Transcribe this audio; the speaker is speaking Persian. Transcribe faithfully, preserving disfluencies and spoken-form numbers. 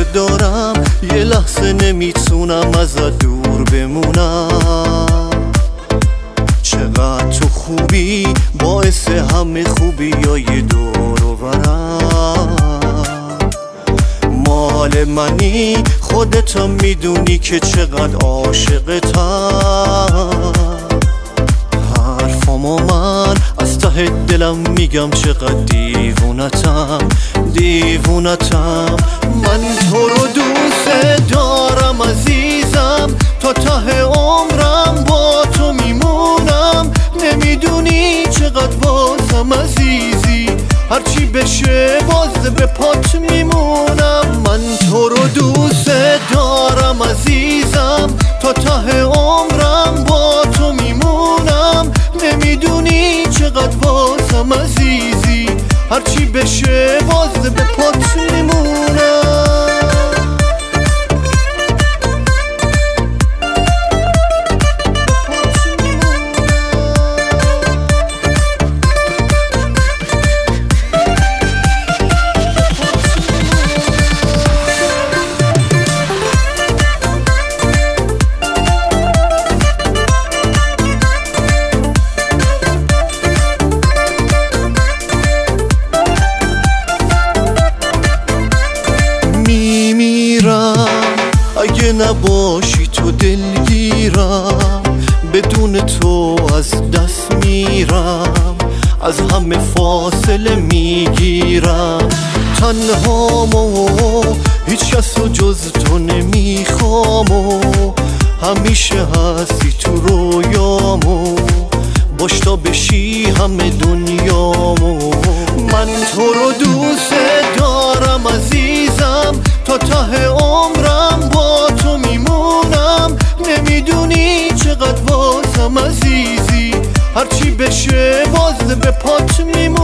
دارم، یه لحظه نمیتونم ازت دور بمونم. چقدر تو خوبی، باعث همه خوبی های دور و برم. مال منی، خودت میدونی که چقدر عاشقتم. حرفامو من از ته دلم میگم، چقدر دیوونتم دیوونتم. من تو رو دوست دارم عزیزم، تا ته عمرم با تو میمونم. نمیدونی چقدر واسم عزیزی، هرچی بشه باز به پات میمونم. من تو رو دوست دارم عزیزم، تا ته عمرم با تو میمونم. نمیدونی چقدر واسم عزیزی، هرچی بشه باز به پات میمونم. اگه نباشی تو دلگیرم، بدون تو از دست میرم. از همه فاصله میگیرم، تنهامو هیچ کس رو جز تو نمیخوام. و همیشه هستی تو رویامو، باش تا بشی همه دنیامو. من تو رو دوست دارم عزیزم، تا ته عمرم با تو میمونم. نمیدونی چقدر واسم عزیزی، هرچی بشه باز به پات میمونم.